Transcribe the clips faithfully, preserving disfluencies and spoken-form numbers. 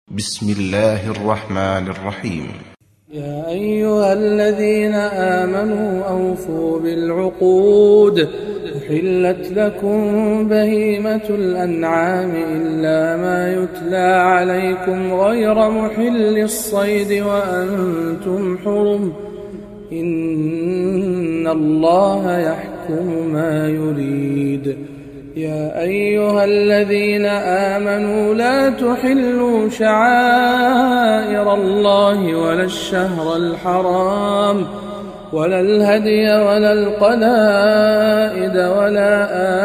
بسم الله الرحمن الرحيم. يا أيها الذين آمنوا أوفوا بالعقود، أحلت لكم بهيمة الأنعام إلا ما يتلى عليكم غير محل الصيد وأنتم حرم، إن الله يحكم ما يريد. يا أيها الذين آمنوا لا تحلوا شعائر الله ولا الشهر الحرام ولا الهدي ولا القلائد ولا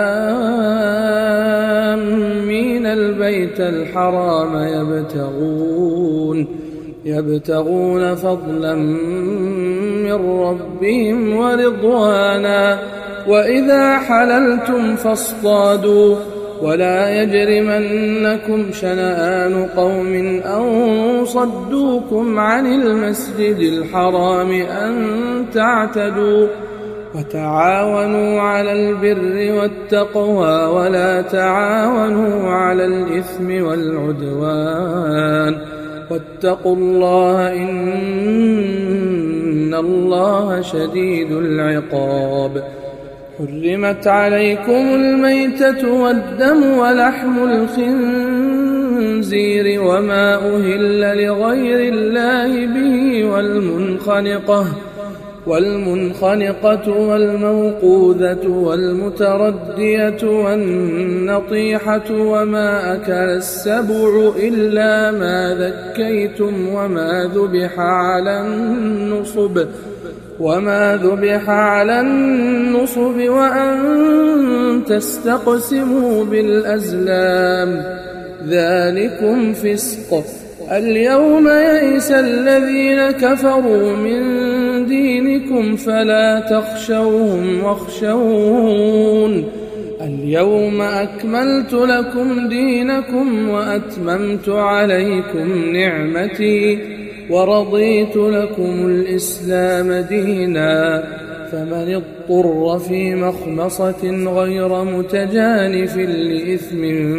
آمين البيت الحرام يبتغون يبتغون فضلا من ربهم ورضوانا، وإذا حللتم فاصطادوا، ولا يجرمنكم شنآن قوم أن صدوكم عن المسجد الحرام أن تعتدوا، وتعاونوا على البر والتقوى ولا تعاونوا على الإثم والعدوان، واتقوا الله إن الله شديد العقاب. حرمت عليكم الميتة والدم ولحم الخنزير وما أهل لغير الله به والمنخنقة والمنخنقة والموقوذة والمتردية والنطيحة وما أكل السبع إلا ما ذكيتم وما ذبح على النصب وما ذبح على النصب وأن تستقسموا بالأزلام، ذلكم فسق. اليوم يئس الذين كفروا من دينكم فلا تخشوهم واخشون، اليوم أكملت لكم دينكم وأتممت عليكم نعمتي ورضيت لكم الإسلام دينا، فمن اضطر في مخمصة غير متجانف لإثم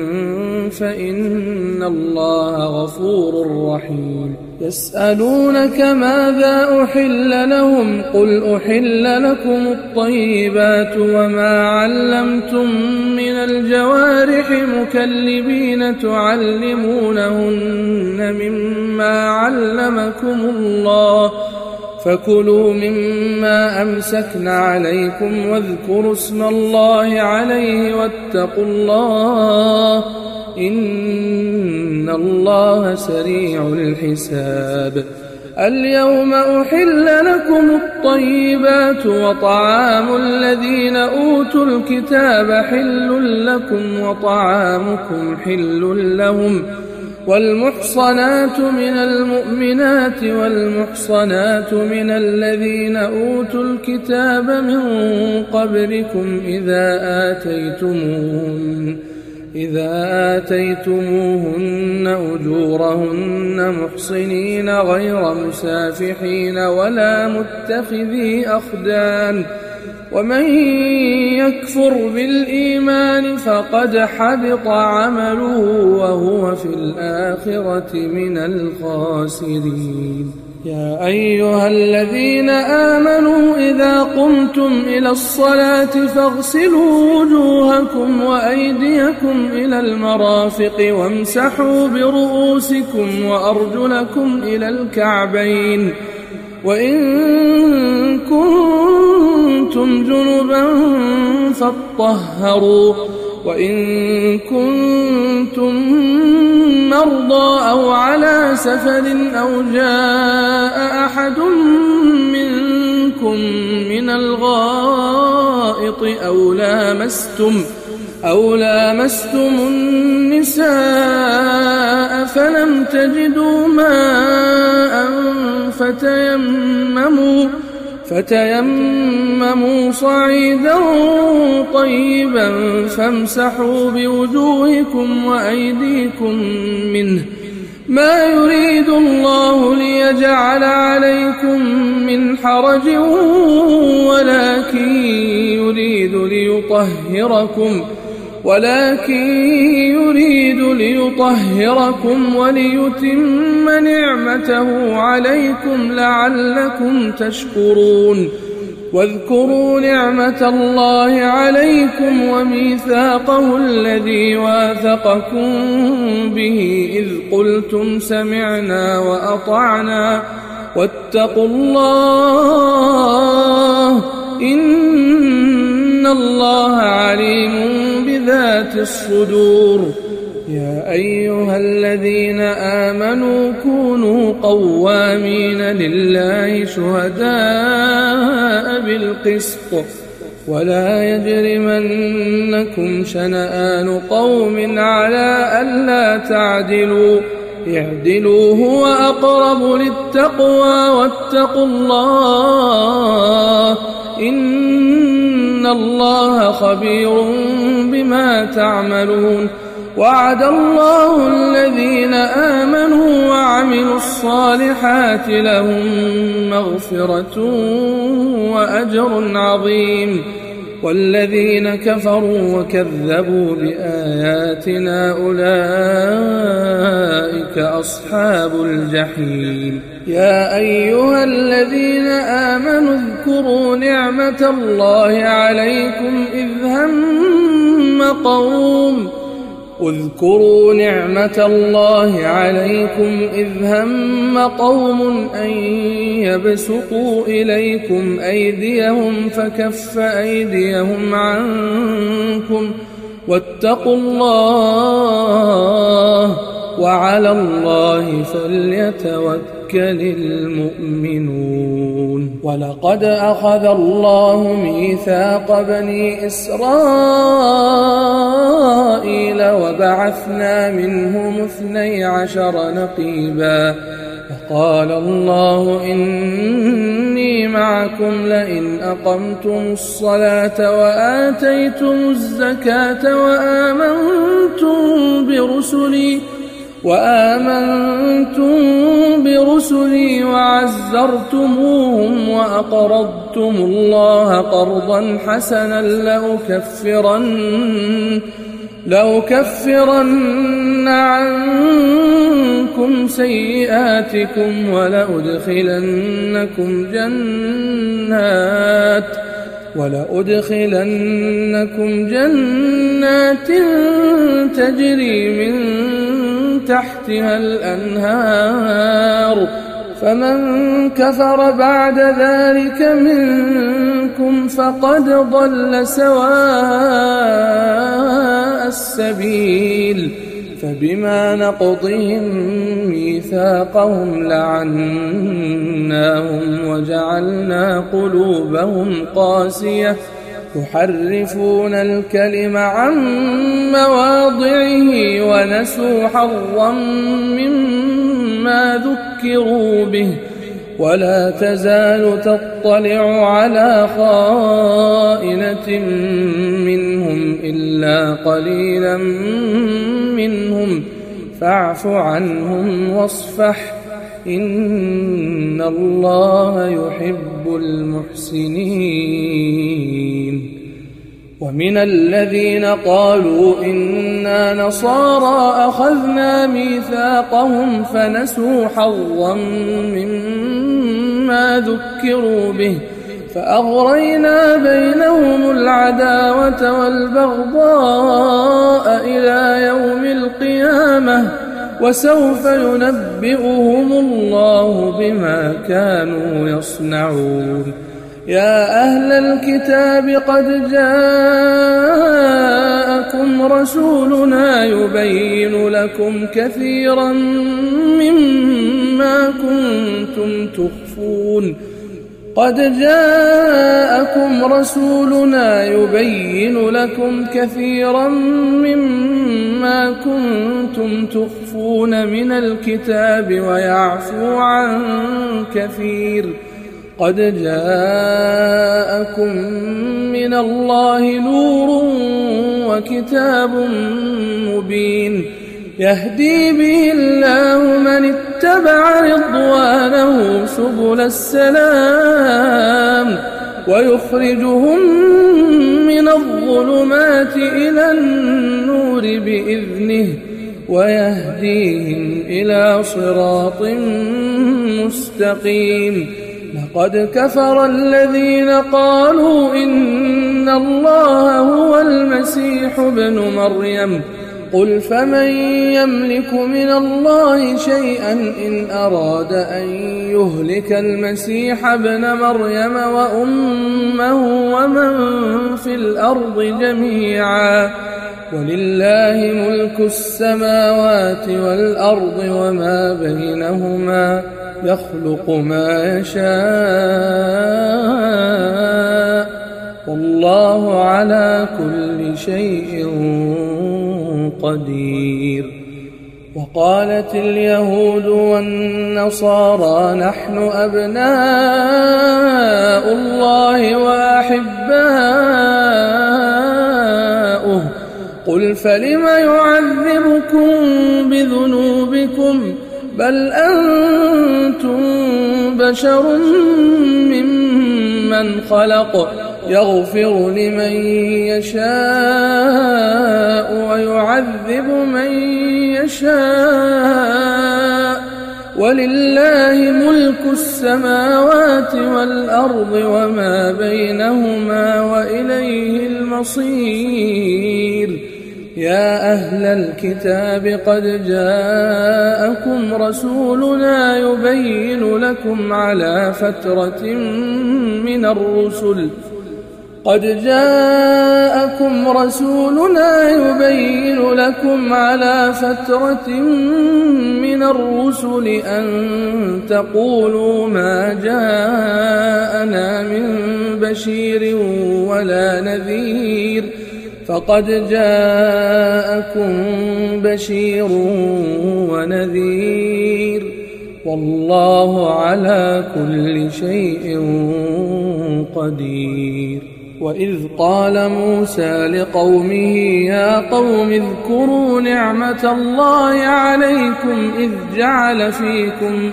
فإن الله غفور رحيم. يسألونك ماذا أحل لهم، قل أحل لكم الطيبات وما علمتم من الجوارح مكلبين تعلمونهن مما علمكم الله، فكلوا مما أمسكن عليكم واذكروا اسم الله عليه واتقوا الله إن الله سريع الحساب. اليوم أحل لكم الطيبات وطعام الذين أوتوا الكتاب حل لكم وطعامكم حل لهم، والمحصنات من المؤمنات والمحصنات من الذين أوتوا الكتاب من قبلكم إذا آتيتموهن إذا آتيتموهن أجورهن محصنين غير مسافحين ولا متخذي أخدان، ومن يكفر بالإيمان فقد حبط عمله وهو في الآخرة من الخاسرين. يا أيها الذين آمنوا إذا قمتم إلى الصلاة فاغسلوا وجوهكم وأيديكم إلى المرافق وامسحوا برؤوسكم وأرجلكم إلى الكعبين، وإن كنتم جنبا فاطهروا، وإن كنتم مرضى أو على سفر أو جاء أحد منكم من الغائط أو لامستم أو لامستم النساء فلم تجدوا ماء فتيمموا فتيمموا صعيدا طيبا فامسحوا بوجوهكم وأيديكم منه، ما يريد الله ليجعل عليكم من حرج ولكن يريد ليطهركم ولكن يريد ليطهركم وليتم نعمته عليكم لعلكم تشكرون. واذكروا نعمة الله عليكم وميثاقه الذي واثقكم به إذ قلتم سمعنا وأطعنا واتقوا الله إن الله عليم بذات الصدور. يا أيها الذين آمنوا كونوا قوامين لله شهداء بالقسط ولا يجرمنكم شنآن قوم على ألا تعدلوا اعدلوا هو أقرب للتقوى واتقوا الله إن الله خبير بما تعملون. وعد الله الذين آمنوا وعملوا الصالحات لهم مغفرة وأجر عظيم. والذين كفروا وكذبوا بآياتنا أولئك أصحاب الجحيم. يا أيها الذين آمنوا اذكروا نعمة الله عليكم إذ هم قوم اذكروا نعمة الله عليكم إذ هم قوم أن يبسطوا إليكم أيديهم فكف أيديهم عنكم واتقوا الله وعلى الله فليتوكل المؤمنون. ولقد أخذ الله ميثاق بني إسرائيل وبعثنا منهم اثني عشر نقيبا فقال الله إني معكم لئن أقمتم الصلاة وآتيتم الزكاة وآمنتم برسلي وآمنتم برسلي وعزرتموهم وأقرضتم الله قرضا حسنا لأكفرن, لأكفرن عنكم سيئاتكم ولأدخلنكم جنات ولأدخلنكم جنات تجري من تحتها الأنهار فمن كفر بعد ذلك منكم فقد ضل سواء السبيل. فبما نقضهم ميثاقهم لعناهم وجعلنا قلوبهم قاسية يحرفون الكلم عن مواضعه ونسوا حظا مما ذكروا به ولا تزال تطلع على خائنة منهم إلا قليلا منهم فاعف عنهم واصفح إن الله يحب المحسنين. ومن الذين قالوا إنا نصارى أخذنا ميثاقهم فنسوا حظا مما ذكروا به فأغرينا بينهم العداوة والبغضاء إلى يوم القيامة وسوف ينبئهم الله بما كانوا يصنعون. يا أهل الكتاب قد جاءكم رسولنا يبين لكم كثيرا مما كنتم تخفون قد جاءكم رسولنا يبين لكم كثيرا مما كنتم تخفون من الكتاب ويعفو عن كثير قد جاءكم من الله نور وكتاب مبين يهدي به الله من اتبع رضوانه سبل السلام ويخرجهم من الظلمات إلى النور بإذنه ويهديهم إلى صراط مستقيم. لقد كفر الذين قالوا إن الله هو المسيح ابن مريم قل فمن يملك من الله شيئا إن أراد أن يهلك المسيح ابن مريم وأمه ومن في الأرض جميعا ولله ملك السماوات والأرض وما بينهما يخلق ما يشاء والله على كل شيء قدير. وقالت اليهود والنصارى نحن أبناء الله وأحباؤه قل فلم يعذبكم بذنوبكم بل أنتم بشر ممن خلق يغفر لمن يشاء ويعذب من يشاء ولله ملك السماوات والأرض وما بينهما وإليه المصير. يا أهل الكتاب قد جاءكم رسولنا يبين لكم على فترة من الرسل قد جاءكم رسولنا يبين لكم على فترة من الرسل أن تقولوا ما جاءنا من بشير ولا نذير فقد جاءكم بشير ونذير والله على كل شيء قدير. وإذ قال موسى لقومه يا قوم اذكروا نعمة الله عليكم إذ جعل فيكم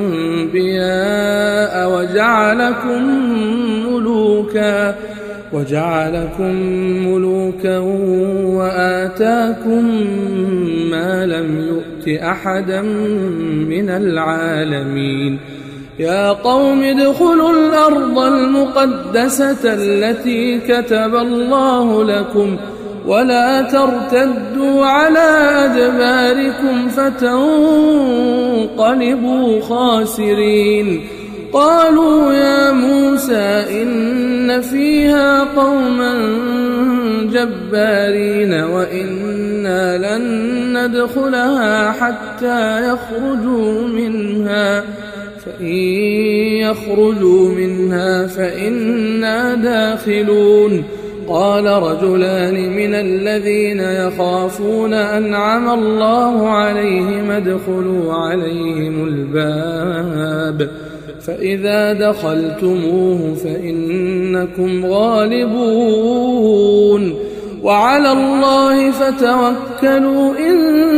أنبياء وجعلكم ملوكا وجعلكم ملوكا وآتاكم ما لم يؤت أحدا من العالمين. يا قوم ادخلوا الأرض المقدسة التي كتب الله لكم ولا ترتدوا على أدباركم فتنقلبوا خاسرين. قالوا يا موسى إن فيها قوما جبارين وإنا لن ندخلها حتى يخرجوا منها فإن يخرجوا منها فإنا داخلون. قال رجلان من الذين يخافون أنعم الله عليهم ادخلوا عليهم الباب فإذا دخلتموه فإنكم غالبون وعلى الله فتوكلوا إن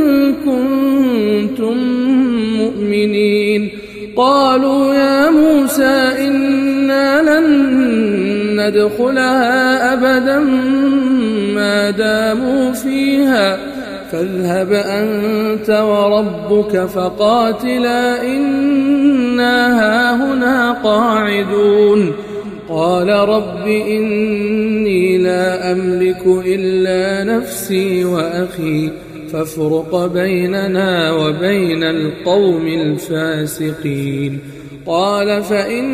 كنتم مؤمنين. قالوا يا موسى إنا لن ندخلها أبدا ما داموا فيها فاذهب أنت وربك فقاتلا إنا هاهنا قاعدون. قال رب إني لا أملك إلا نفسي وأخي فافرق بيننا وبين القوم الفاسقين. قال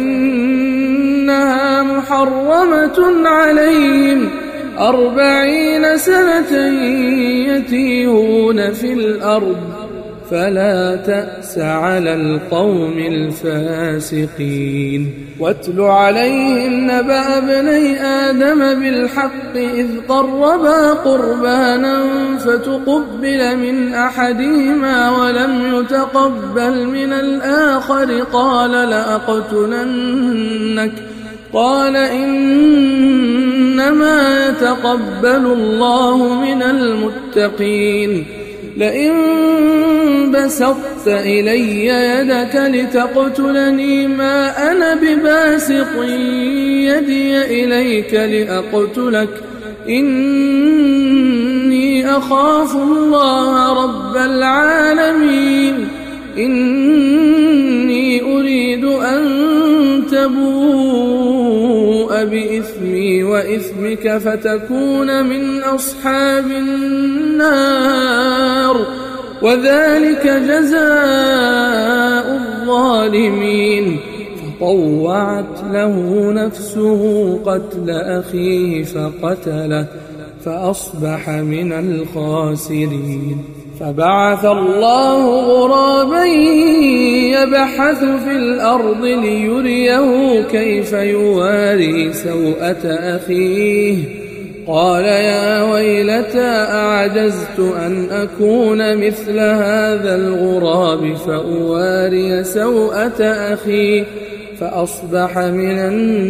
فإنها محرمة عليهم أربعين سنة يتيهون في الأرض فلا تأس على القوم الفاسقين. واتل عليهم نبأ ابني آدم بالحق إذ قربا قربانا فتقبل من أحدهما ولم يتقبل من الآخر قال لأقتلنك قال إنما يتقبل الله من المتقين. لئن بسطت إلي يدك لتقتلني ما أنا بباسط يدي إليك لأقتلك إني أخاف الله رب العالمين إني أريد أن تبوء بإثمي وإثمك فتكون من أصحاب النار وذلك جزاء الظالمين. فطوعت له نفسه قتل أخيه فقتله فأصبح من الخاسرين. فبعث الله غرابا يبحث في الأرض ليريه كيف يواري سوءة أخيه قال يا ويلتى أعجزت أن أكون مثل هذا الغراب فأواري سوءة أخي فأصبح من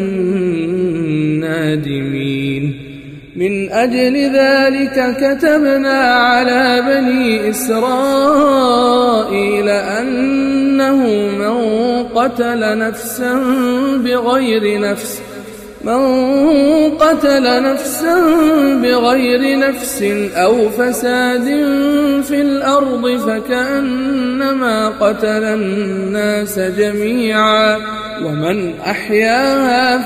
النادمين. من أجل ذلك كتبنا على بني إسرائيل أنه من قتل نفسا بغير نفس من قتل نفسا بغير نفس أو فساد في الأرض فكأنما قتل الناس جميعا ومن أحياها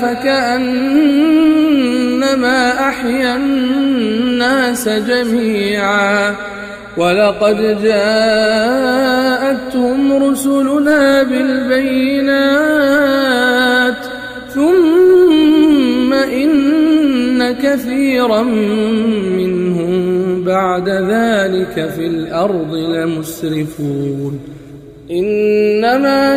فكأنما أحيا الناس جميعا ولقد جاءتهم رسلنا بالبينات ثم إن كثيرا منهم بعد ذلك في الأرض لمسرفون. إنما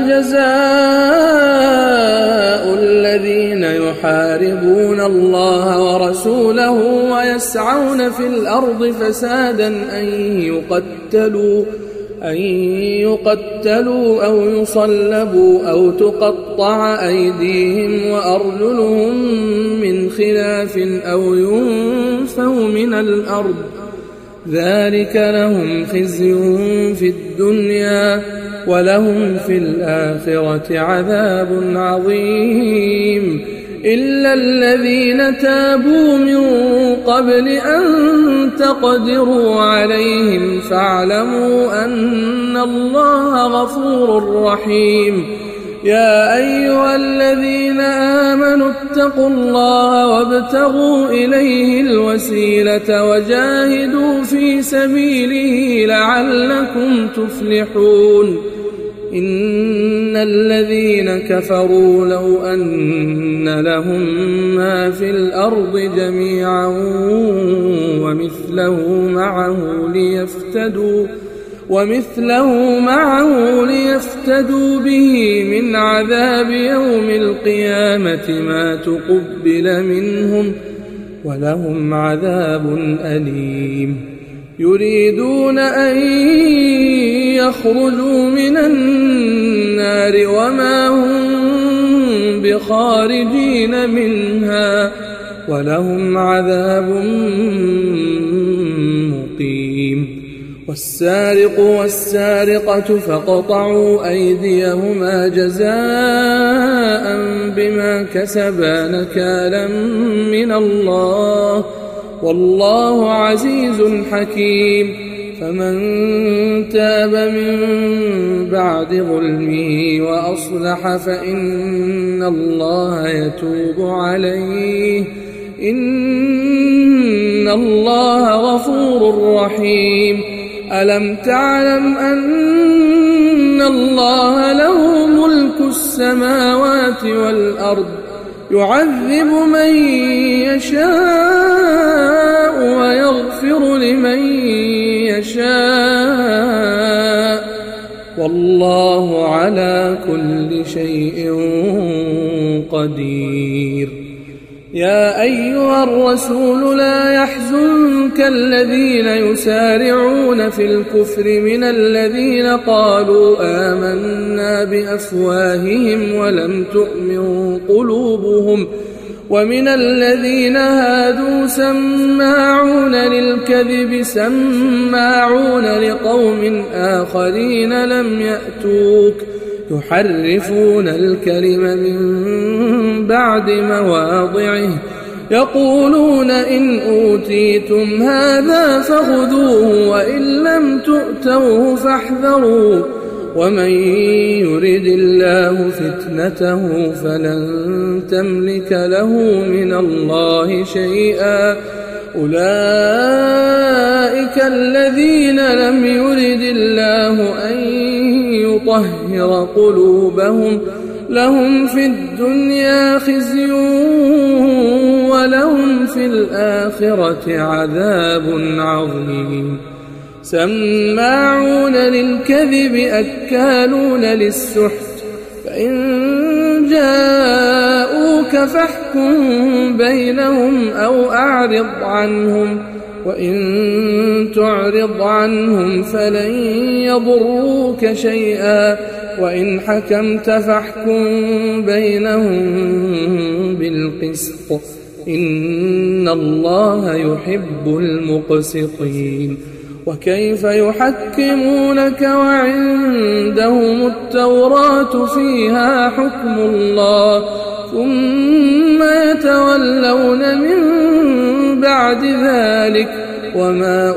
جزاء الذين يحاربون الله ورسوله ويسعون في الأرض فسادا أن يقتلوا أن يقتلوا أو يصلبوا أو تقطع أيديهم وأرجلهم من خلاف أو ينفوا من الأرض ذلك لهم خزي في الدنيا ولهم في الآخرة عذاب عظيم. إلا الذين تابوا من قبل أن تقدروا عليهم فاعلموا أن الله غفور رحيم. يا أيها الذين آمنوا اتقوا الله وابتغوا إليه الوسيلة وجاهدوا في سبيله لعلكم تفلحون. إن الذين كفروا لو أن لهم ما في الأرض جميعا ومثله معه ليفتدوا ومثله معه ليفتدوا به من عذاب يوم القيامة ما تقبل منهم ولهم عذاب أليم. يريدون أن يخرجوا من النار وما هم بخارجين منها ولهم عذاب مقيم. والسارق والسارقة فاقطعوا أيديهما جزاء بما كسبا نكالا من الله والله عزيز حكيم. فمن تاب من بعد ظلمه وأصلح فإن الله يتوب عليه إن الله غفور رحيم. ألم تعلم أن الله له ملك السماوات والأرض يعذب من يشاء ويغفر لمن يشاء والله على كل شيء قدير. يا أيها الرسول لا يحزنك الذين يسارعون في الكفر من الذين قالوا آمنا بأفواههم ولم تؤمن قلوبهم ومن الذين هادوا سماعون للكذب سماعون لقوم آخرين لم يأتوك يحرفون الكلم من بعد مواضعه يقولون إن أوتيتم هذا فخذوه وإن لم تؤتوه فاحذروا ومن يرد الله فتنته فلن تملك له من الله شيئا أولئك الذين لم يرد الله أن يطهر قلوبهم لهم في الدنيا خزي ولهم في الآخرة عذاب عظيم سماعون للكذب أكالون للسحت فإن جاءوك فاحكم بينهم أو أعرض عنهم وإن تعرض عنهم فلن يضروك شيئا وإن حكمت فاحكم بينهم بالقسط إن الله يحب المقسطين وكيف يحكمونك وعندهم التوراة فيها حكم الله ثم يتولون من بعد ذلك وما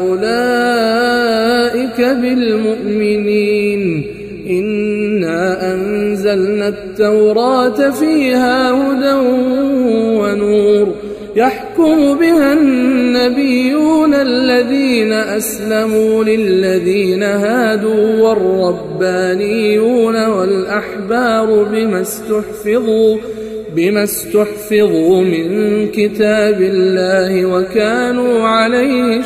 أولئك بالمؤمنين إنا أنزلنا التوراة فيها هدى ونور يحكم بها النبيون الذين أسلموا للذين هادوا والربانيون والأحبار بما استحفظوا بما استحفظوا من كتاب الله وكانوا عليه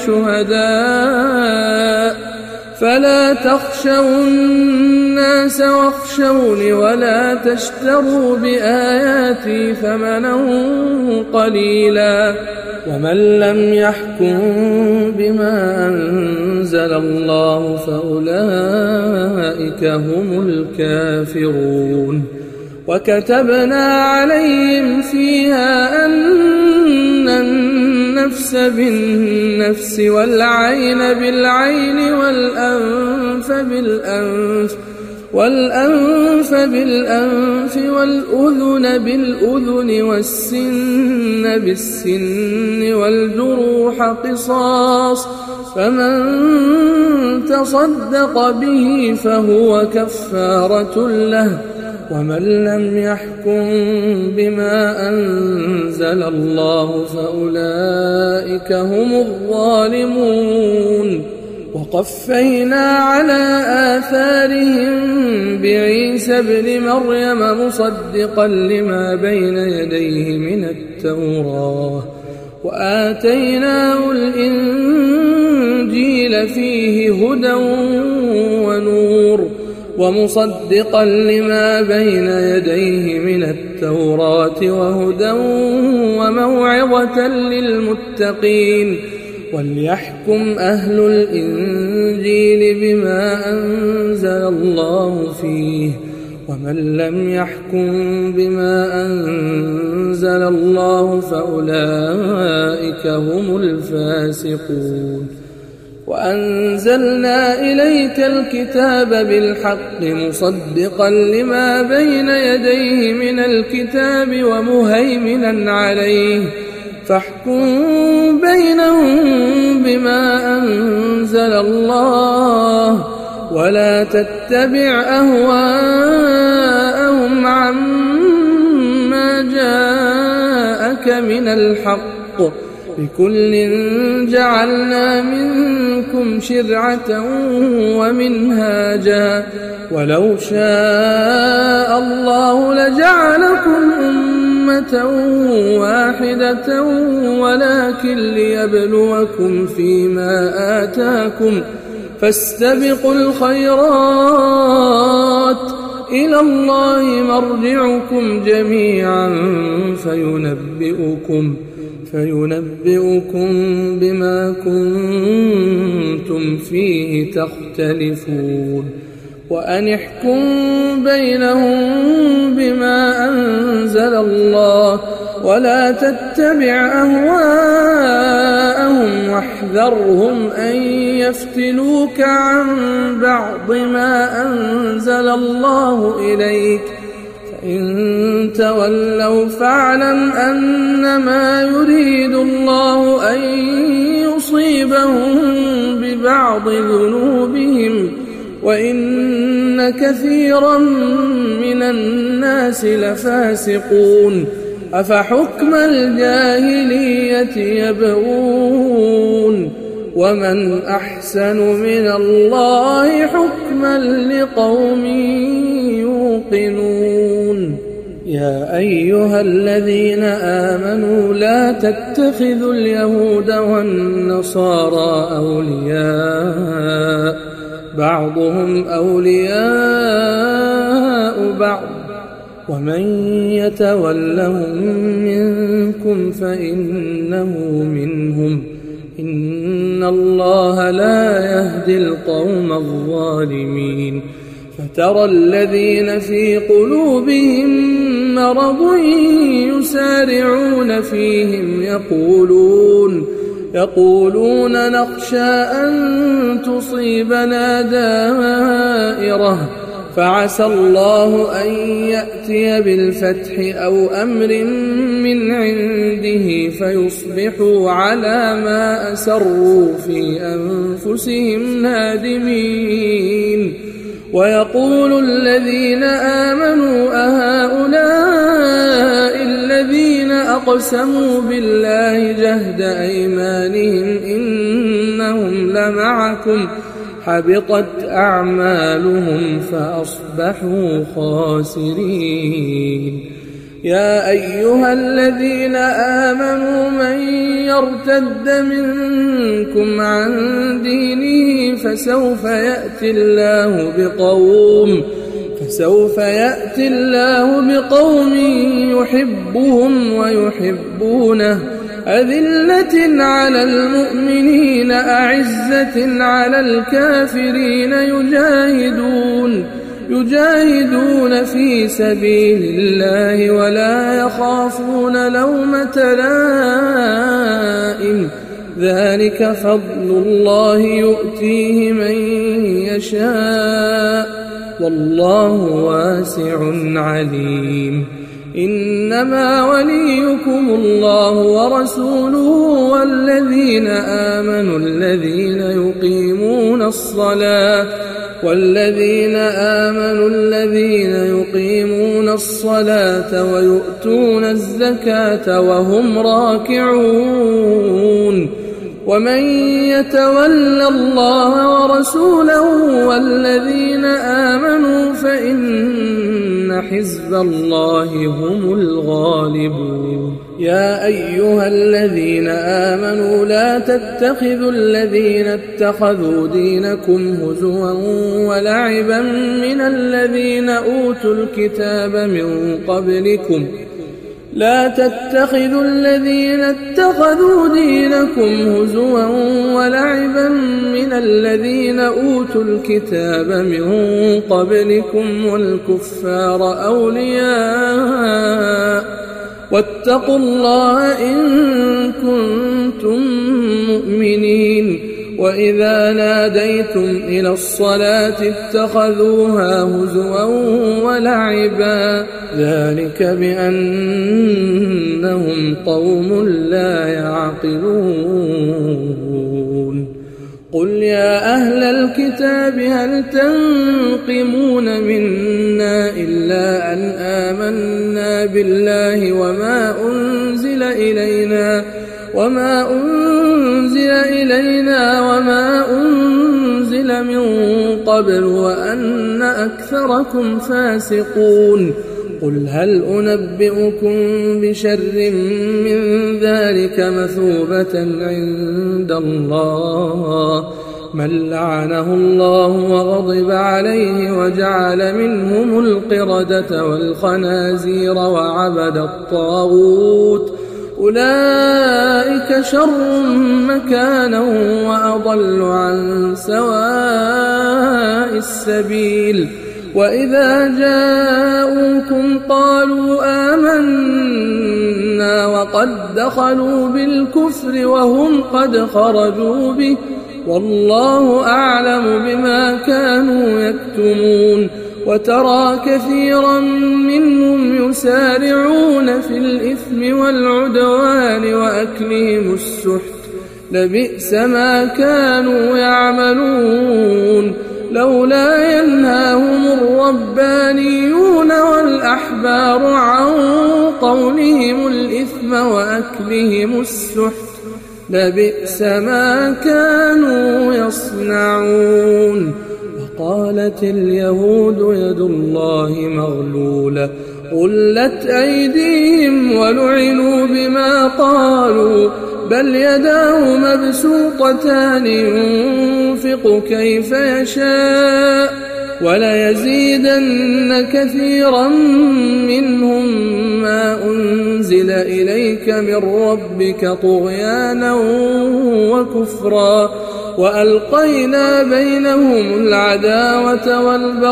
شهداء فلا تخشوا الناس واخشوني ولا تشتروا بآياتي ثمنا قليلا ومن لم يحكم بما أنزل الله فأولئك هم الكافرون وكتبنا عليهم فيها أن النفس بالنفس والعين بالعين والأنف بالأنف والأنف بالأنف والأذن بالأذن والسن بالسن والجروح قصاص فمن تصدق به فهو كفارة له ومن لم يحكم بما أنزل الله فأولئك هم الظالمون وقفينا على آثارهم بعيسى ابن مريم مصدقا لما بين يديه من التوراة وآتيناه الإنجيل فيه هدى ونور ومصدقا لما بين يديه من التوراة وهدى وموعظة للمتقين وليحكم أهل الإنجيل بما أنزل الله فيه ومن لم يحكم بما أنزل الله فأولئك هم الفاسقون وأنزلنا إليك الكتاب بالحق مصدقا لما بين يديه من الكتاب ومهيمنا عليه فاحكم بينهم بما أنزل الله ولا تتبع أهواءهم عما جاءك من الحق لكل جعلنا منكم شرعة ومنهاجا ولو شاء الله لجعلكم أمة واحدة ولكن ليبلوكم فيما آتاكم فاستبقوا الخيرات إلى الله مرجعكم جميعا فينبئكم فينبئكم بما كنتم فيه تختلفون وأن احكم بينهم بما أنزل الله ولا تتبع أهواءهم واحذرهم أن يفتنوك عن بعض ما أنزل الله إليك فإن تولوا فاعلم أنما يريد الله أن يصيبهم ببعض ذنوبهم وإن كثيرا من الناس لفاسقون أفحكم الجاهلية يبغون ومن أحسن من الله حكما لقوم يوقنون يا أيها الذين آمنوا لا تتخذوا اليهود والنصارى أولياء بعضهم أولياء بعض ومن يتولهم منكم فإنه منهم إن الله لا يهدي القوم الظالمين فترى الذين في قلوبهم مرض يسارعون فيهم يقولون يقولون نخشى أن تصيبنا دائرة فعسى الله أن يأتي بالفتح أو أمر من عنده فيصبحوا على ما أسروا في أنفسهم نادمين ويقول الذين آمنوا أهؤلاء الذين أقسموا بالله جهد أيمانهم إنهم لمعكم حبطت أعمالهم فأصبحوا خاسرين يا أيها الذين آمنوا من يرتد منكم عن دينه فسوف يأتي الله بقوم فسوف يأتي الله بقوم يحبهم ويحبونه أذلة على المؤمنين أعزة على الكافرين يجاهدون يجاهدون في سبيل الله ولا يخافون لومة لائم ذلك فضل الله يؤتيه من يشاء والله واسع عليم إنما وليكم الله ورسوله والذين آمنوا الذين يقيمون الصلاة والذين آمنوا الذين يقيمون الصلاة ويؤتون الزكاة وهم راكعون ومن يتول الله ورسوله والذين آمنوا فإن حزب الله هم الغالبون يا أيها الذين آمنوا لا تتخذوا الذين اتخذوا دينكم هزوا ولعبا من الذين أوتوا الكتاب من قبلكم لا تتخذوا الذين اتخذوا دينكم هزوا ولعبا من الذين أوتوا الكتاب من قبلكم والكفار أولياء واتقوا الله إن كنتم مؤمنين وإذا ناديتم إلى الصلاة اتخذوها هزوا ولعبا ذلك بأنهم قوم لا يعقلون قل يا أهل الكتاب هل تنقمون منا إلا أن آمنا بالله وما أنزل إلينا وما أنزل إلينا وما أنزل من قبل وأن أكثركم فاسقون قل هل أنبئكم بشر من ذلك مثوبة عند الله من لعنه الله وغضب عليه وجعل منهم القردة والخنازير وعبد الطاغوت أولئك شر مكانا وأضل عن سواء السبيل وإذا جاءوكم قالوا آمنا وقد دخلوا بالكفر وهم قد خرجوا به والله أعلم بما كانوا يكتمون وترى كثيرا منهم يسارعون في الإثم والعدوان وأكلهم السحت لبئس ما كانوا يعملون لولا ينهاهم الربانيون والأحبار عن قولهم الإثم وأكلهم السحت لبئس ما كانوا يصنعون. وقالت اليهود يد الله مغلولة غلت أيديهم ولعنوا بما قالوا بل يداه مبسوطتان ينفق كيف يشاء وليزيدن كثيرا منهم ما أنزل إليك من ربك طغيانا وكفرا وألقينا بينهم العداوة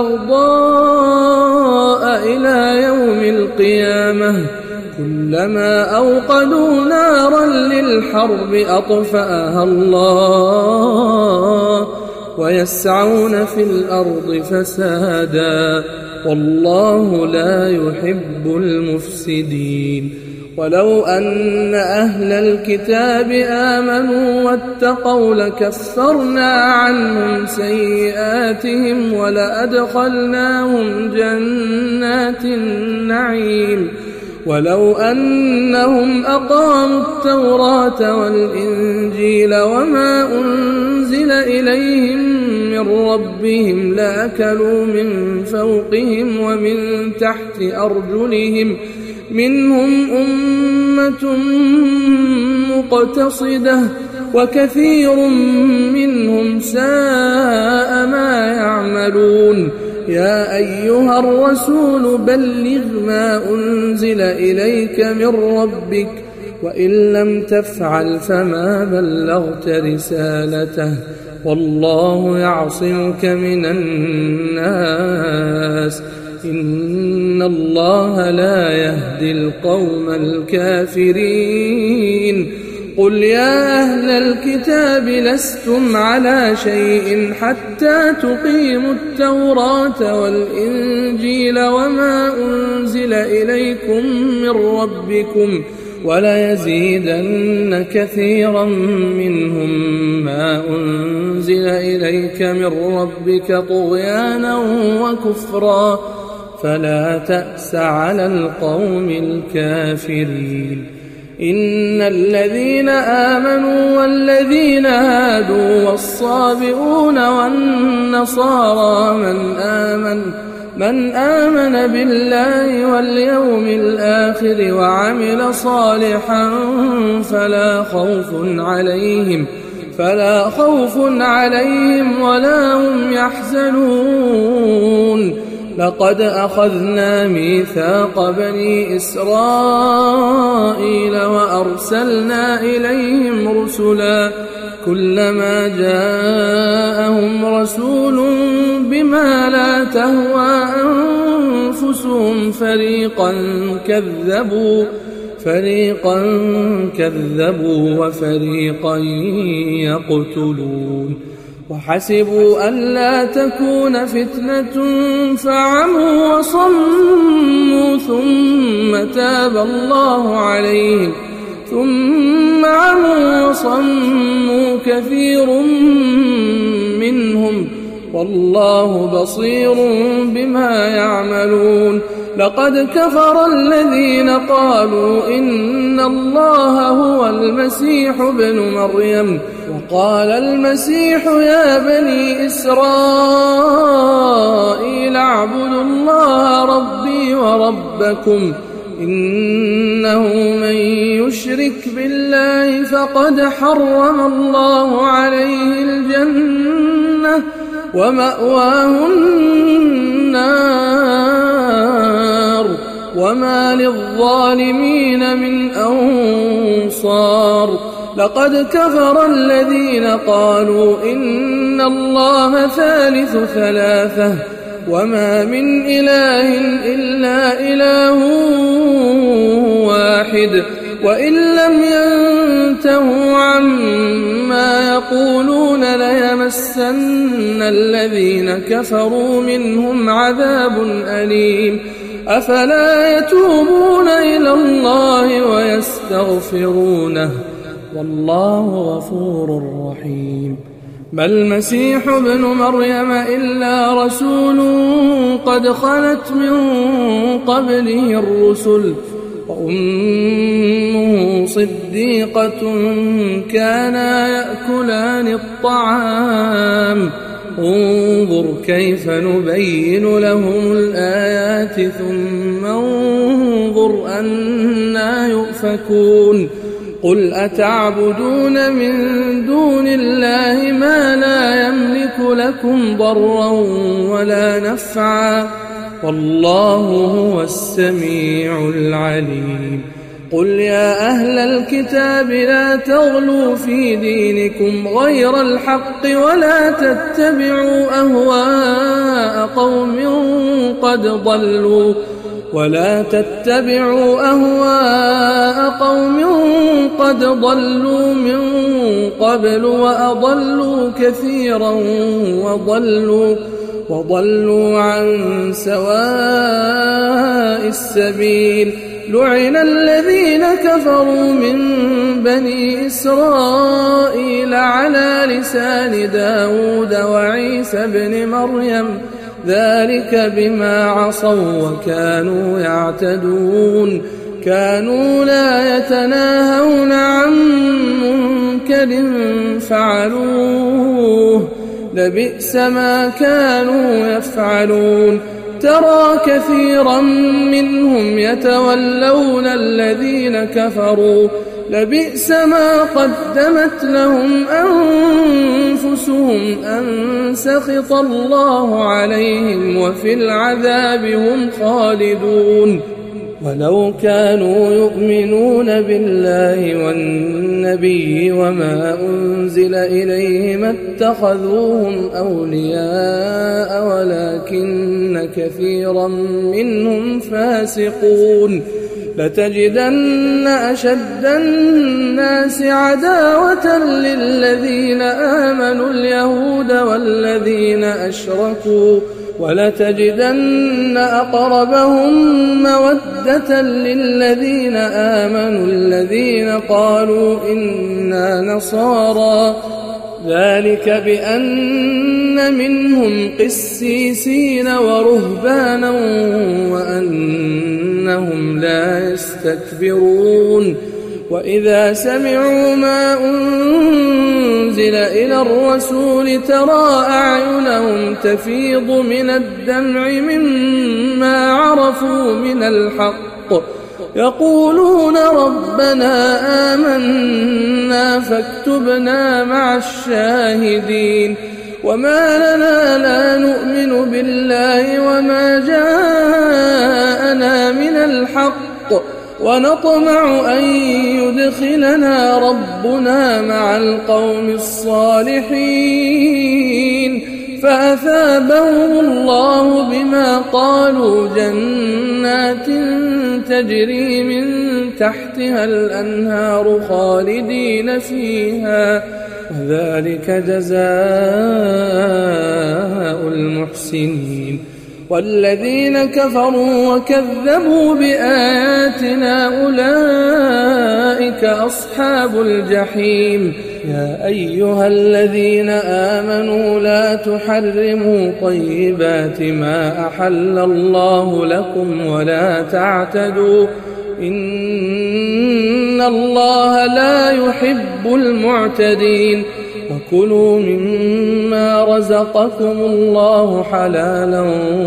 والبغضاء إلى يوم القيامة كلما أوقدوا نارا للحرب أطفأها الله ويسعون في الأرض فسادا والله لا يحب المفسدين. ولو أن أهل الكتاب آمنوا واتقوا لكفرنا عنهم سيئاتهم ولأدخلناهم جنات النعيم ولو أنهم أقاموا التوراة والإنجيل وما أنزل إليهم من ربهم لأكلوا من فوقهم ومن تحت أرجلهم منهم أمة مقتصدة وكثير منهم ساء ما يعملون. يا أيها الرسول بلغ ما أنزل إليك من ربك وإن لم تفعل فما بلغت رسالته والله يعصمك من الناس إن الله لا يهدي القوم الكافرين. قل يا أهل الكتاب لستم على شيء حتى تقيموا التوراة والإنجيل وما أنزل إليكم من ربكم وليزيدن كثيرا منهم ما أنزل إليك من ربك طغيانا وكفرا فلا تأس على القوم الكافرين. إن الذين آمنوا والذين هادوا والصابئون والنصارى من آمن من آمن بالله واليوم الآخر وعمل صالحا فلا خوف عليهم فلا خوف عليهم ولا هم يحزنون. لقد أخذنا ميثاق بني إسرائيل وأرسلنا إليهم رسلا كلما جاءهم رسول بما لا تهوى أنفسهم فريقا كذبوا فريقا كذبوا وفريقا يقتلون. وحسبوا ألا تكون فتنة فعموا وصموا ثم تاب الله عليهم ثم عموا وصموا كثير منهم والله بصير بما يعملون. لقد كفر الذين قالوا إن الله هو المسيح ابن مريم وقال المسيح يا بني إسرائيل اعبدوا الله ربي وربكم إنه من يشرك بالله فقد حرم الله عليه الجنة ومأواه النار وما للظالمين من أنصار لقد كفر الذين قالوا إن الله ثالث ثلاثة وما من إله إلا إله واحد وإن لم ينتهوا عما يقولون ليمسن الذين كفروا منهم عذاب أليم أفلا يتوبون إلى الله ويستغفرونه والله غفور رحيم ما المسيح ابن مريم إلا رسول قد خلت من قبله الرسل وأمه صديقة كانا يأكلان الطعام انظر كيف نبين لهم الآيات ثم انظر أنا يؤفكون قل أتعبدون من دون الله ما لا يملك لكم ضرا ولا نفعا والله هو السميع العليم قل يا أهل الكتاب لا تغلوا في دينكم غير الحق ولا تتبعوا أهواء قوم قد ضلوا ولا تتبعوا أهواء قوم قد ضلوا من قبل وأضلوا كثيرا وضلوا وضلوا عن سواء السبيل لعن الذين كفروا من بني إسرائيل على لسان داود وعيسى بن مريم ذلك بما عصوا وكانوا يعتدون كانوا لا يتناهون عن منكر فعلوه لبئس ما كانوا يفعلون ترى كثيرا منهم يتولون الذين كفروا لبئس ما قدمت لهم أنفسهم أن سخط الله عليهم وفي العذاب هم خالدون ولو كانوا يؤمنون بالله والنبي وما أنزل إليه ما اتخذوهم أولياء ولكن كثيرا منهم فاسقون لتجدن أشد الناس عداوة للذين آمنوا اليهود والذين أشركوا ولتجدن أقربهم مودة للذين آمنوا الذين قالوا إنا نصارى ذلك بأن منهم قسيسين ورهبانا وأنهم لا يستكبرون وإذا سمعوا ما أنزل إلى الرسول ترى أعينهم تفيض من الدمع مما عرفوا من الحق يقولون ربنا آمنا فاكتبنا مع الشاهدين وما لنا لا نؤمن بالله وما جاءنا من الحق ونطمع أن يدخلنا ربنا مع القوم الصالحين فأثابهم الله بما قالوا جنات تجري من تحتها الأنهار خالدين فيها وذلك جزاء المحسنين والذين كفروا وكذبوا بآياتنا أولئك أصحاب الجحيم يا أيها الذين آمنوا لا تحرموا طيبات ما أحل الله لكم ولا تعتدوا إن الله لا يحب المعتدين وكلوا مما رزقكم الله حلالا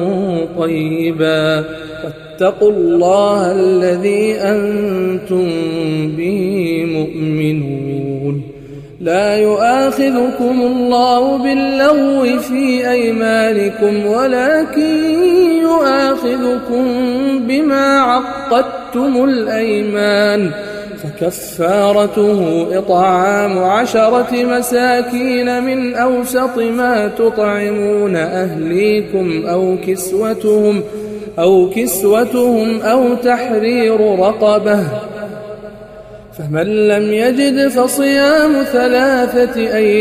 طيبا واتقوا الله الذي أنتم به مؤمنون لا يؤاخذكم الله باللغو في أيمانكم ولكن يؤاخذكم يؤاخذكم بما عقدتم الأيمان، فكفارته إطعام عشرة مساكين من أوسط ما تطعمون أهليكم أو كسوتهم أو كسوتهم أو تحرير رقبة، فمن لم يجد فصيام ثلاثة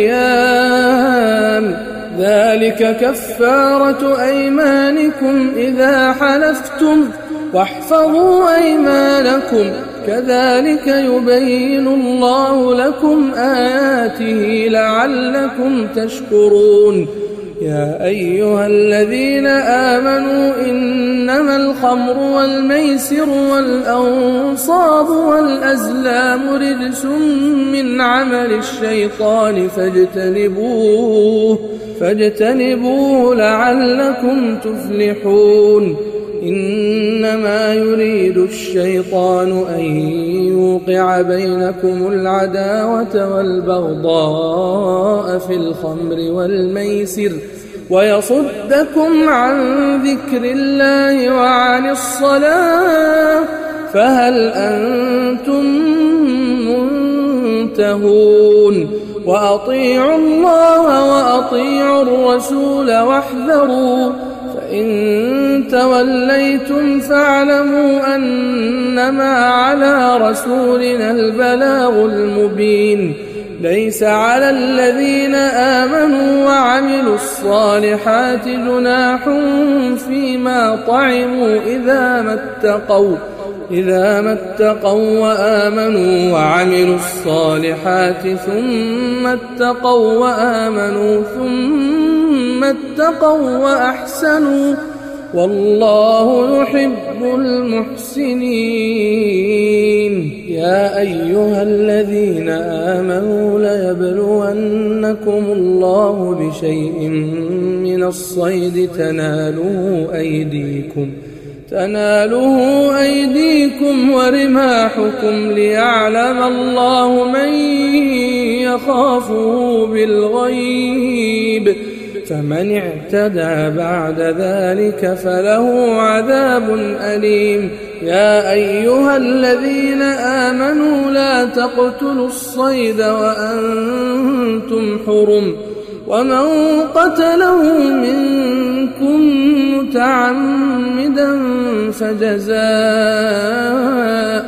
أيام، ذلك كفارة أيمانكم إذا حلفتم، واحفظوا أيمانكم، كذلك يبين الله لكم آياته لعلكم تشكرون. يا أيها الذين آمنوا إنما الخمر والميسر والأنصاب والأزلام رجس من عمل الشيطان فاجتنبوه فاجتنبوه لعلكم تفلحون. إنما يريد الشيطان أن يوقع بينكم العداوة والبغضاء في الخمر والميسر ويصدكم عن ذكر الله وعن الصلاة، فهل أنتم منتهون؟ وأطيعوا الله وأطيعوا الرسول واحذروا، فإن توليتم فاعلموا أنما على رسولنا البلاغ المبين. ليس على الذين آمنوا وعملوا الصالحات جناح فيما طعموا إذا ما اتقوا إذا ما اتقوا وآمنوا وعملوا الصالحات ثم اتقوا وآمنوا ثم اتقوا وأحسنوا، والله يحب المحسنين. يا أيها الذين آمنوا ليبلونكم الله بشيء من الصيد تناله أيديكم تناله أيديكم ورماحكم ليعلم الله من يخافه بالغيب، فمن اعتدى بعد ذلك فله عذاب أليم. يا أيها الذين آمنوا لا تقتلوا الصيد وأنتم حرم، ومن قتله منكم متعمدا فجزاء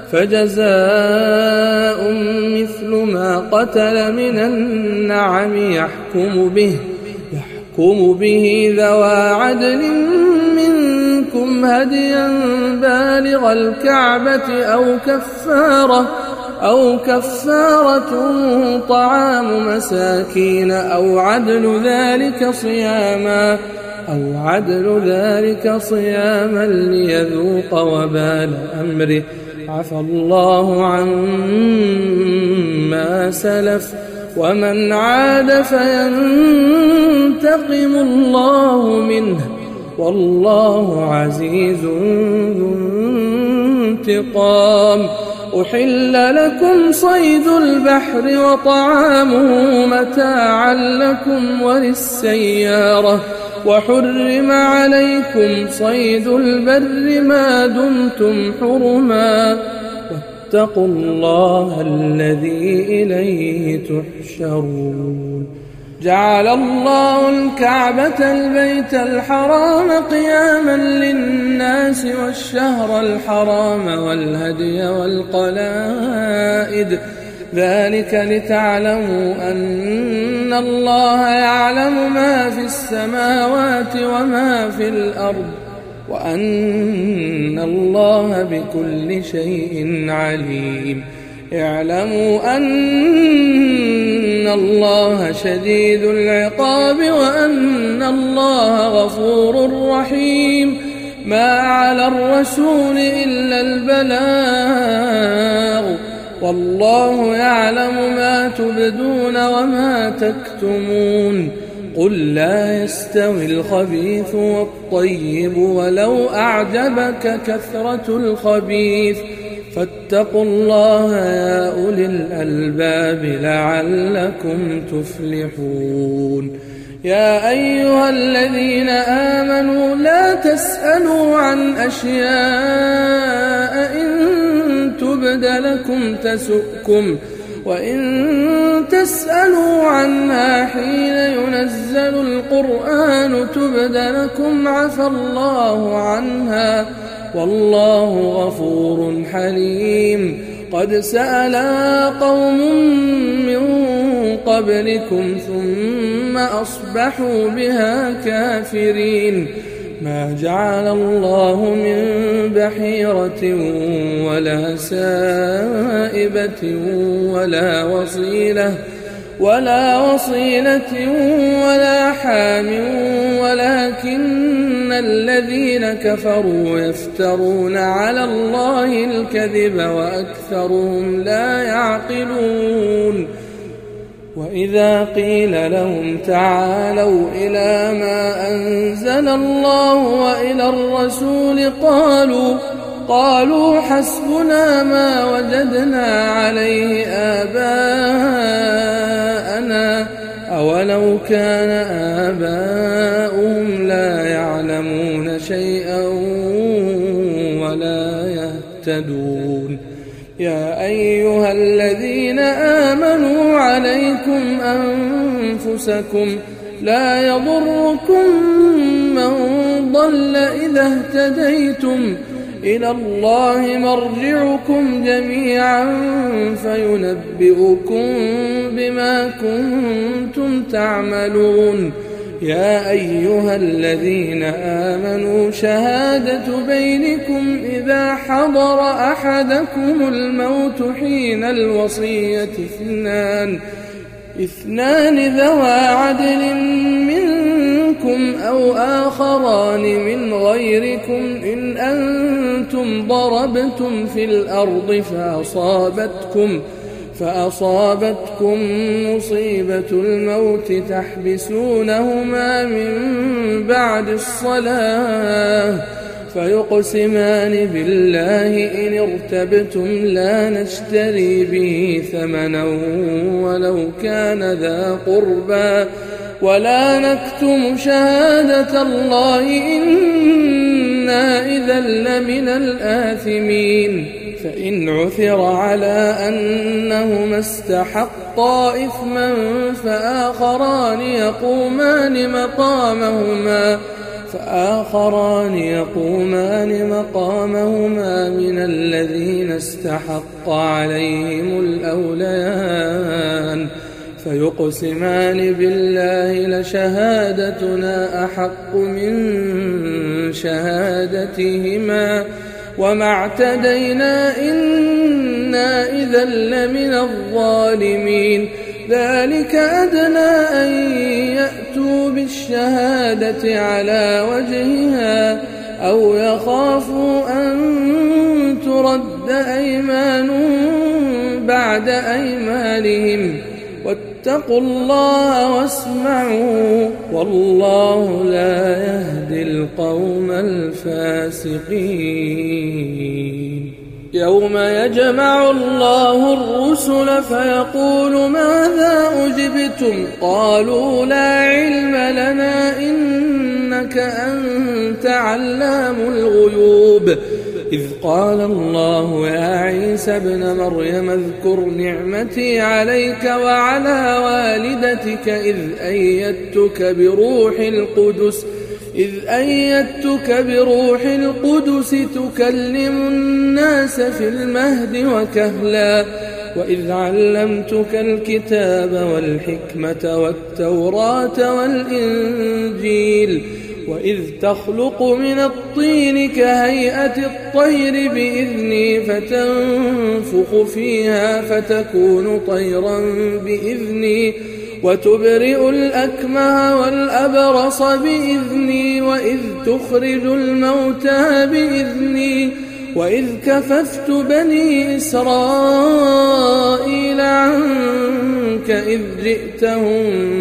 فجزاء مثل ما قتل من النعم يحكم به يحكم به ذوى عدل منكم هديا بالغ الكعبة أو كفارة أو كفارة طعام مساكين أو عدل ذلك صياما أو عدل ذلك صياما ليذوق وبال أمره، عفى الله عما سلف، ومن عاد فينتقم الله منه، والله عزيز ذو انتقام. أحل لكم صيد البحر وطعامه متاعا لكم وللسيارة، وحرم عليكم صيد البر ما دمتم حرما، واتقوا الله الذي إليه تحشرون. جعل الله الكعبة البيت الحرام قياما للناس والشهر الحرام والهدي والقلائد، ذلك لتعلموا أن الله يعلم ما في السماوات وما في الأرض، وأن الله بكل شيء عليم. اعلموا أن الله شديد العقاب وأن الله غفور رحيم. ما على الرسول إلا البلاغ، والله يعلم ما تبدون وما تكتمون. قل لا يستوي الخبيث والطيب ولو أعجبك كثرة الخبيث، فاتقوا الله يا أولي الألباب لعلكم تفلحون. يا أيها الذين آمنوا لا تسألوا عن أشياء إن تبد لكم تسؤكم وإن تسألوا عنها حين ينزل القرآن تبد لكم عفى الله عنها والله غفور حليم. قد سألها قوم من قبلكم ثم أصبحوا بها كافرين. ما جعل الله من بحيرة ولا سائبة ولا وصيلة ولا وصيلة ولا حام ولكن الذين كفروا يفترون على الله الكذب وأكثرهم لا يعقلون. وإذا قيل لهم تعالوا إلى ما أنزل الله وإلى الرسول قالوا قالوا حسبنا ما وجدنا عليه آباءنا أولو كان آباؤهم لا يعلمون شيئا ولا يهتدون. يا أيها الذين آمنوا عليكم أنفسكم لا يضركم من ضل إذا اهتديتم إلى الله مرجعكم جميعا فينبئكم بما كنتم تعملون. يا أيها الذين آمنوا شهادة بينكم إذا حضر أحدكم الموت حين الوصية اثنان اثنان ذوى عدل منكم أو آخران من غيركم إن أنتم ضربتم في الأرض فأصابتكم فأصابتكم مصيبة الموت تحبسونهما من بعد الصلاة فيقسمان بالله إن ارتبتم لا نشتري به ثمنا ولو كان ذا قربى ولا نكتم شهادة الله إنا إذا لمن الآثمين. فإن عثر على أنهما استحقا إثما فآخران يقومان مقامهما فآخران يقومان مقامهما من الذين استحق عليهم الأوليان فيقسمان بالله لشهادتنا أحق من شهادتهما وما اعتدينا إنا إذا لمن الظالمين. ذلك أدنى أن يأتوا بالشهادة على وجهها أو يخافوا أن ترد أيمان بعد أيمانهم واتقوا الله واسمعوا والله لا يهدي القوم الفاسقين. يوم يجمع الله الرسل فيقول ماذا أجبتم قالوا لا علم لنا إنك أنت علام الغيوب. إذ قال الله يا عيسى ابن مريم اذكر نعمتي عليك وعلى والدتك إذ أيدتك بروح القدس إذ أيدتك بروح القدس تكلم الناس في المهد وكهلا وإذ علمتك الكتاب والحكمة والتوراة والإنجيل وإذ تخلق من الطين كهيئة الطير بإذني فتنفخ فيها فتكون طيرا بإذني وتبرئ الأكمه والأبرص بإذني وإذ تخرج الموتى بإذني وإذ كففت بني إسرائيل عنك إذ جئتهم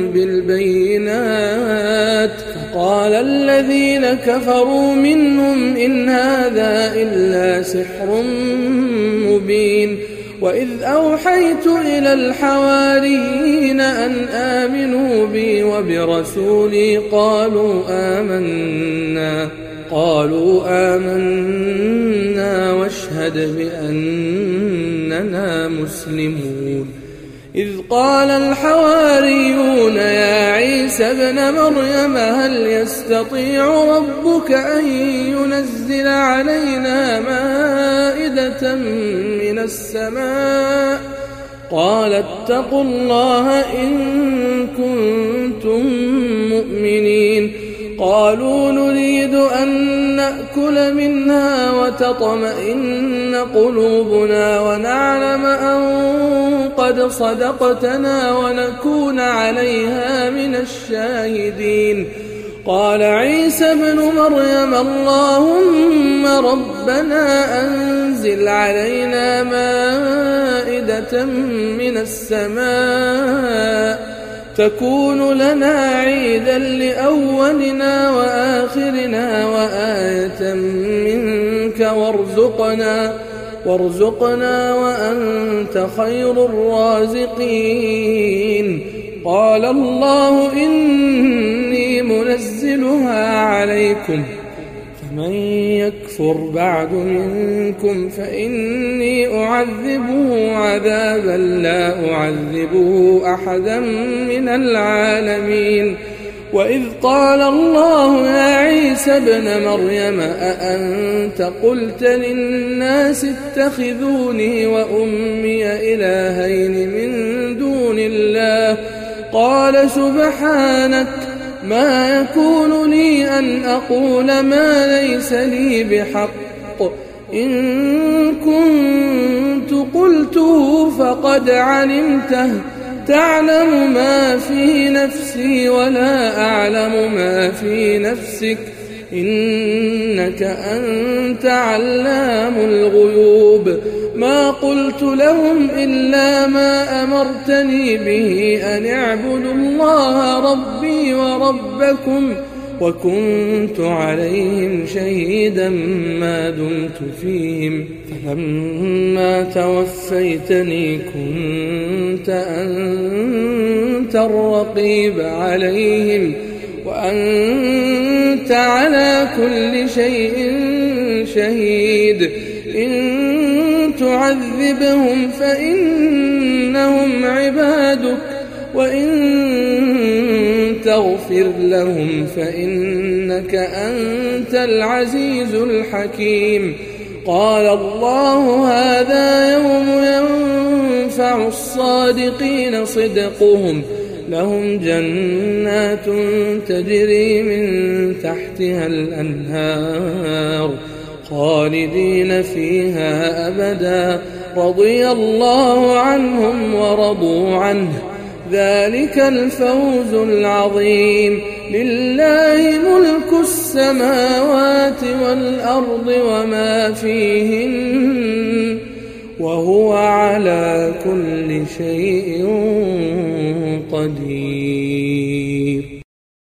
بالبينات فقال الذين كفروا منهم إن هذا إلا سحر مبين وإذ أوحيت إلى الحواريين أن آمنوا بي وبرسولي قالوا آمنا قالوا آمنا واشهد بأننا مسلمون إذ قال الحواريون يا عيسى ابن مريم هل يستطيع ربك أن ينزل علينا مائدة من السماء قال اتقوا الله إن كنتم مؤمنين قالوا نريد أن نأكل منها وتطمئن قلوبنا ونعلم أن قد صدقتنا ونكون عليها من الشاهدين قال عيسى ابن مريم اللهم ربنا أنزل علينا مائدة من السماء تكون لنا عيدا لأولنا وآخرنا وآية منك وارزقنا وارزقنا وأنت خير الرازقين قال الله إني منزلها عليكم فمن يكفر بعد منكم فإني أعذبه عذابا لا أعذبه أحدا من العالمين وإذ قال الله يا عيسى ابن مريم أأنت قلت للناس اتخذوني وأمي إلهين من دون الله قال سبحانك ما يكون لي أن أقول ما ليس لي بحق إن كنت قلته فقد علمته تعلم ما في نفسي ولا أعلم ما في نفسك إنك أنت علام الغيوب ما قلت لهم إلا ما أمرتني به أن اعبدوا الله ربي وربكم وكنت عليهم شهيدا ما دمت فيهم فلما توفيتني كنت أنت الرقيب عليهم وأنت على كل شيء شهيد إن تعذبهم فإنهم عبادك وإن تغفر لهم فإنك أنت العزيز الحكيم قال الله هذا يوم ينفع الصادقين صدقهم لهم جنات تجري من تحتها الأنهار خالدين فيها أبدا رضي الله عنهم ورضوا عنه ذلك الفوز العظيم لله ملك السماوات والأرض وما فيهن وهو على كل شيء قدير.